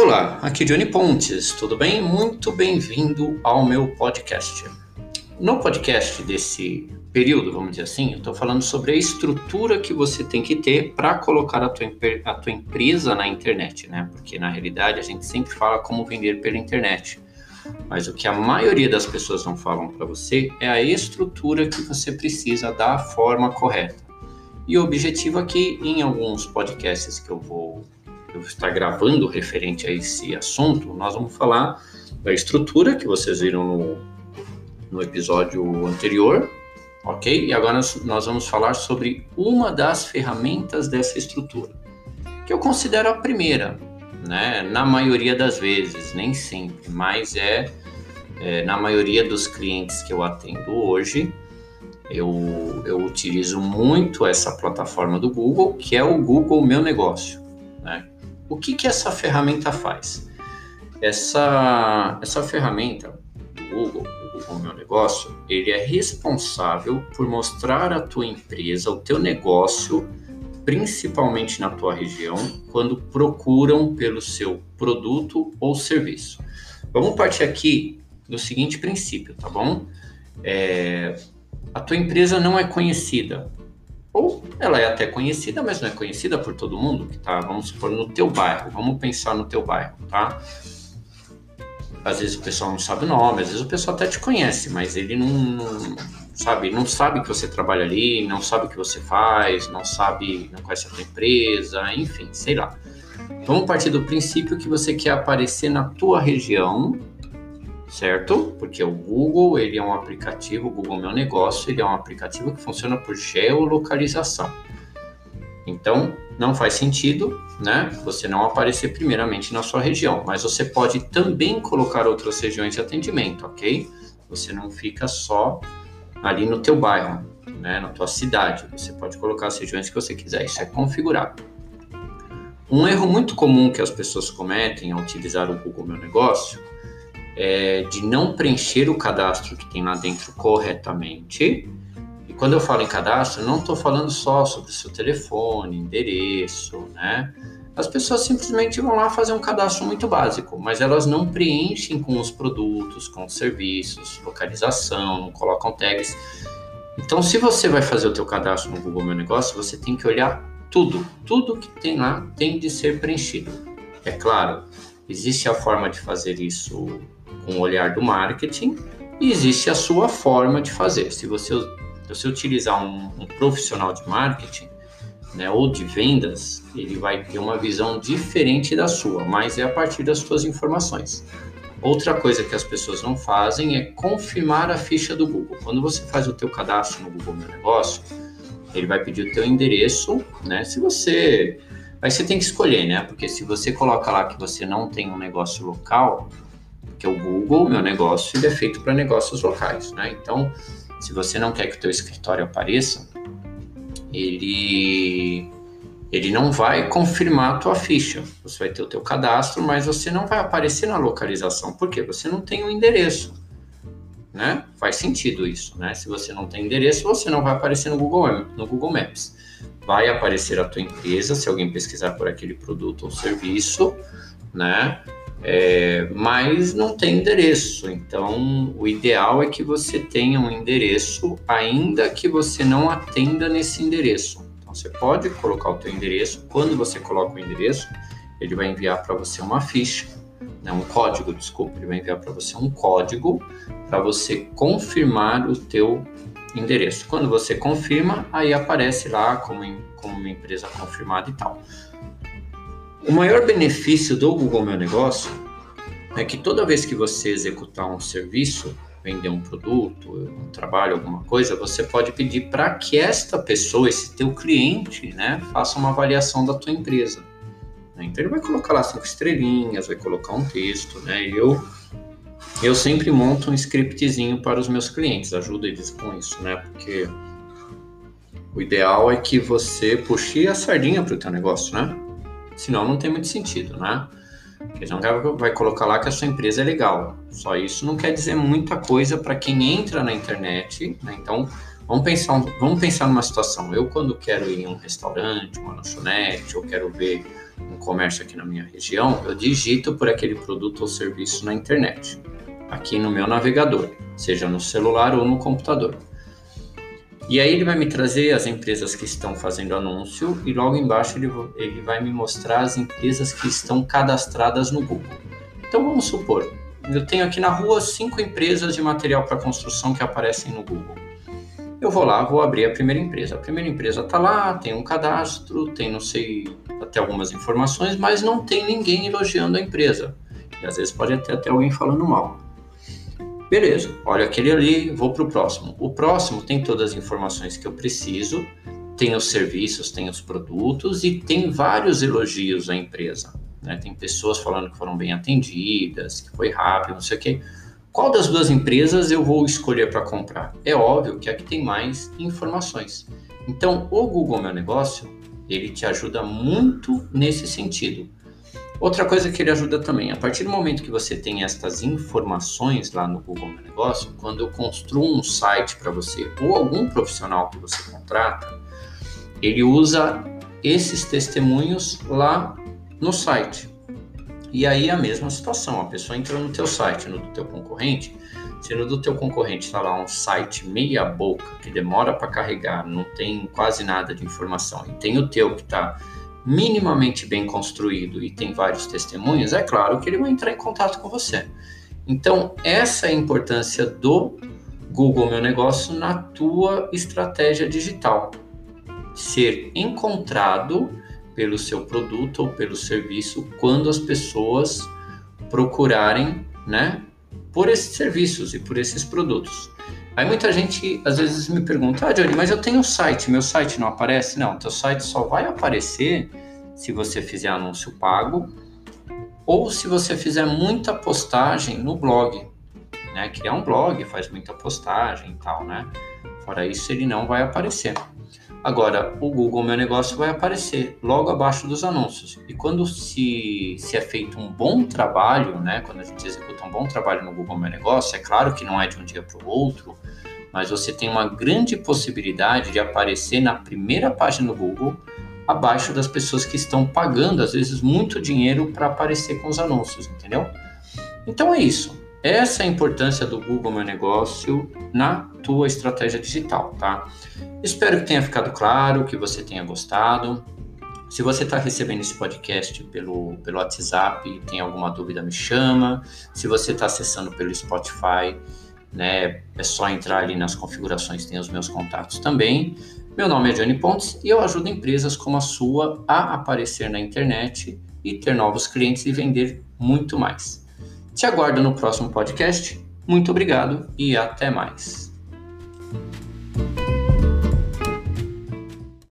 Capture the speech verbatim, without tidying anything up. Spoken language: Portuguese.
Olá, aqui é Johnny Pontes, tudo bem? Muito bem-vindo ao meu podcast. No podcast desse período, vamos dizer assim, eu estou falando sobre a estrutura que você tem que ter para colocar a tua, a tua empresa na internet, né? Porque na realidade a gente sempre fala como vender pela internet, mas o que a maioria das pessoas não falam para você é a estrutura que você precisa da forma correta. E o objetivo aqui, em alguns podcasts que eu vou eu vou estar gravando referente a esse assunto, nós vamos falar da estrutura que vocês viram no, no episódio anterior, ok? E agora nós, nós vamos falar sobre uma das ferramentas dessa estrutura, que eu considero a primeira, né? Na maioria das vezes, nem sempre, mas é, é na maioria dos clientes que eu atendo hoje, eu, eu utilizo muito essa plataforma do Google, que é o Google Meu Negócio, né? O que que essa ferramenta faz? Essa, essa ferramenta do Google, o Google Meu Negócio, ele é responsável por mostrar a tua empresa, o teu negócio, principalmente na tua região, quando procuram pelo seu produto ou serviço. Vamos partir aqui do seguinte princípio, tá bom? É, a tua empresa não é conhecida. Ou ela é até conhecida, mas não é conhecida por todo mundo que tá, vamos supor, no teu bairro. Vamos pensar no teu bairro, tá? Às vezes o pessoal não sabe o nome, às vezes o pessoal até te conhece, mas ele não, não sabe, não sabe que você trabalha ali, não sabe o que você faz, não sabe, não conhece a tua empresa, enfim, sei lá. Vamos partir do princípio que você quer aparecer na tua região, certo? Porque o Google, ele é um aplicativo, o Google Meu Negócio, ele é um aplicativo que funciona por geolocalização. Então, não faz sentido, né, você não aparecer primeiramente na sua região, mas você pode também colocar outras regiões de atendimento, ok? Você não fica só ali no teu bairro, né, na tua cidade, você pode colocar as regiões que você quiser, isso é configurável. Um erro muito comum que as pessoas cometem ao utilizar o Google Meu Negócio é de não preencher o cadastro que tem lá dentro corretamente. E quando eu falo em cadastro, eu não estou falando só sobre o seu telefone, endereço, né? As pessoas simplesmente vão lá fazer um cadastro muito básico, mas elas não preenchem com os produtos, com os serviços, localização, não colocam tags. Então, se você vai fazer o teu cadastro no Google Meu Negócio, você tem que olhar tudo. Tudo que tem lá tem de ser preenchido. É claro, existe a forma de fazer isso com o olhar do marketing e existe a sua forma de fazer. Se você, se você utilizar um, um profissional de marketing, né, ou de vendas, ele vai ter uma visão diferente da sua, mas é a partir das suas informações. Outra coisa que as pessoas não fazem é confirmar a ficha do Google. Quando você faz o teu cadastro no Google Meu Negócio, ele vai pedir o teu endereço, né? Se você... Aí você tem que escolher, né? Porque se você coloca lá que você não tem um negócio local, que é o Google Meu Negócio, ele é feito para negócios locais, né? Então, se você não quer que o teu escritório apareça, ele, ele não vai confirmar a tua ficha. Você vai ter o teu cadastro, mas você não vai aparecer na localização. Por quê? Você não tem um endereço, né? Faz sentido isso, né? Se você não tem endereço, você não vai aparecer no Google, no Google Maps. Vai aparecer a tua empresa, se alguém pesquisar por aquele produto ou serviço, né? É, mas não tem endereço. Então, o ideal é que você tenha um endereço, ainda que você não atenda nesse endereço. Então, você pode colocar o teu endereço. Quando você coloca o endereço, ele vai enviar para você uma ficha, né? um código, desculpa, ele vai enviar para você um código para você confirmar o teu endereço. Quando você confirma, aí aparece lá como, em, como uma empresa confirmada e tal. O maior benefício do Google Meu Negócio é que toda vez que você executar um serviço, vender um produto, um trabalho, alguma coisa, você pode pedir para que esta pessoa, esse teu cliente, né, faça uma avaliação da tua empresa. Então ele vai colocar lá cinco estrelinhas, vai colocar um texto, né? Eu Eu sempre monto um scriptzinho para os meus clientes, ajudo eles com isso, né? Porque o ideal é que você puxe a sardinha para o teu negócio, né? Senão não tem muito sentido, né? Porque não vai colocar lá que a sua empresa é legal. Só isso não quer dizer muita coisa para quem entra na internet, né? Então, vamos pensar, vamos pensar numa situação. Eu, quando quero ir em um restaurante, uma lanchonete, ou quero ver um comércio aqui na minha região, eu digito por aquele produto ou serviço na internet, aqui no meu navegador, seja no celular ou no computador. E aí ele vai me trazer as empresas que estão fazendo anúncio e logo embaixo ele, ele vai me mostrar as empresas que estão cadastradas no Google. Então vamos supor, eu tenho aqui na rua cinco empresas de material para construção que aparecem no Google. Eu vou lá, vou abrir a primeira empresa. A primeira empresa está lá, tem um cadastro, tem não sei, até algumas informações, mas não tem ninguém elogiando a empresa. E às vezes pode ter até alguém falando mal. Beleza, olha aquele ali, vou para o próximo. O próximo tem todas as informações que eu preciso, tem os serviços, tem os produtos e tem vários elogios à empresa. Né? Tem pessoas falando que foram bem atendidas, que foi rápido, não sei o quê. Qual das duas empresas eu vou escolher para comprar? É óbvio que a que tem mais informações. Então, o Google Meu Negócio, ele te ajuda muito nesse sentido. Outra coisa que ele ajuda também, a partir do momento que você tem estas informações lá no Google Meu Negócio, quando eu construo um site para você ou algum profissional que você contrata, ele usa esses testemunhos lá no site. E aí a mesma situação, a pessoa entra no teu site, no do teu concorrente, se no do teu concorrente está lá um site meia boca, que demora para carregar, não tem quase nada de informação, e tem o teu que está minimamente bem construído e tem vários testemunhos, é claro que ele vai entrar em contato com você. Então, essa é a importância do Google Meu Negócio na tua estratégia digital. Ser encontrado pelo seu produto ou pelo serviço quando as pessoas procurarem, né, por esses serviços e por esses produtos. Aí muita gente às vezes me pergunta, ah, Johnny, mas eu tenho um site, meu site não aparece? Não, teu site só vai aparecer se você fizer anúncio pago ou se você fizer muita postagem no blog, né? Criar um blog, faz muita postagem e tal, né? Fora isso, ele não vai aparecer. Agora, o Google Meu Negócio vai aparecer logo abaixo dos anúncios. E quando se, se é feito um bom trabalho, né? Quando a gente executa um bom trabalho no Google Meu Negócio, é claro que não é de um dia para o outro, mas você tem uma grande possibilidade de aparecer na primeira página do Google, abaixo das pessoas que estão pagando, às vezes, muito dinheiro para aparecer com os anúncios, entendeu? Então é isso. Essa é a importância do Google Meu Negócio na tua estratégia digital, tá? Espero que tenha ficado claro, que você tenha gostado. Se você está recebendo esse podcast pelo, pelo WhatsApp e tem alguma dúvida, me chama. Se você está acessando pelo Spotify, né, é só entrar ali nas configurações, tem os meus contatos também. Meu nome é Johnny Pontes e eu ajudo empresas como a sua a aparecer na internet e ter novos clientes e vender muito mais. Te aguardo no próximo podcast. Muito obrigado e até mais.